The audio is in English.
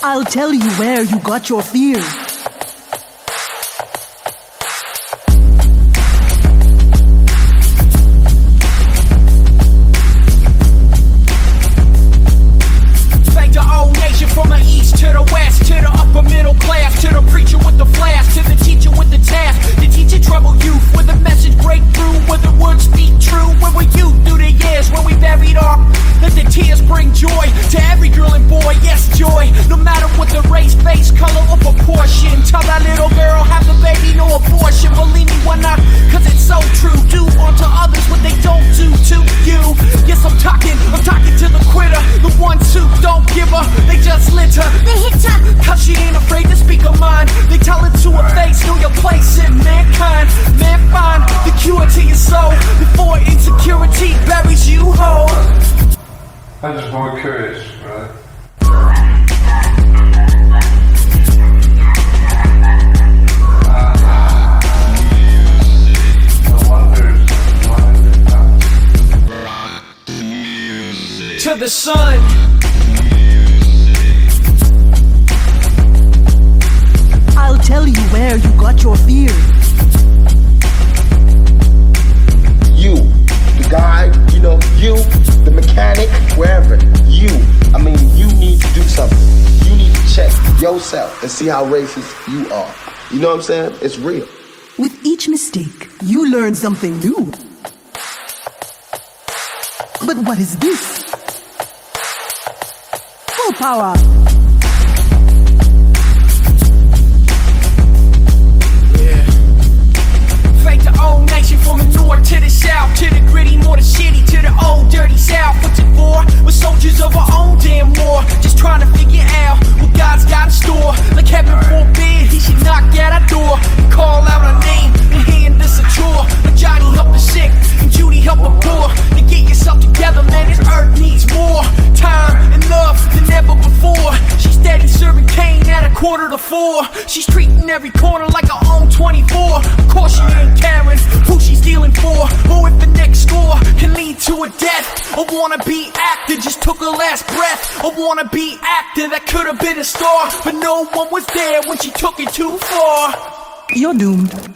I'll tell you where you got your fear. Thank the old nation from the east to the west, to the upper middle class, to the preacher with the flash, to the teacher with the task, the teacher trouble youth, where the message break through, where the words speak true, where we youth through the years, where we buried our, let the tears bring joy to every girl and boy, yes joy, no matter what the race, face, color or proportion, tell that little girl have the baby, no abortion, believe me when I, cause it's so true, do unto others what they don't do to you, yes I'm talking to the quitter, the ones who don't give her, they just litter, they hit her, cause she ain't afraid to speak her mind, they tell it to her face, know your place in mankind, man find the cure to your soul, before insecurity buries you whole. I'm just more curious, right? To the sun. I'll tell you where you got your fear. You, the guy, you, the mechanic, wherever, you need to do something. You need to check yourself and see how racist you are. You know what I'm saying? It's real. With each mistake, you learn something new. But what is this? Full power. Thank the old nation from the north to the south, to the gritty, more the shitty, to the old dirty south. What's it for? We're soldiers of our own damn war, just trying to figure out what God's got in store. Like heaven forbid, he should knock at our door and call out our name and hand us a chore. Like Johnny help the sick and Judy help the poor. To get yourself together, man, this earth needs more time and love than ever before. She's steady serving Kane at 3:45. She's treating every corner like her own 24. Of course she ain't caring who she's dealing for, or if the next score can lead to a death. A wannabe actor just took her last breath. A wannabe actor that could have been a star, but no one was there when she took it too far. You're doomed.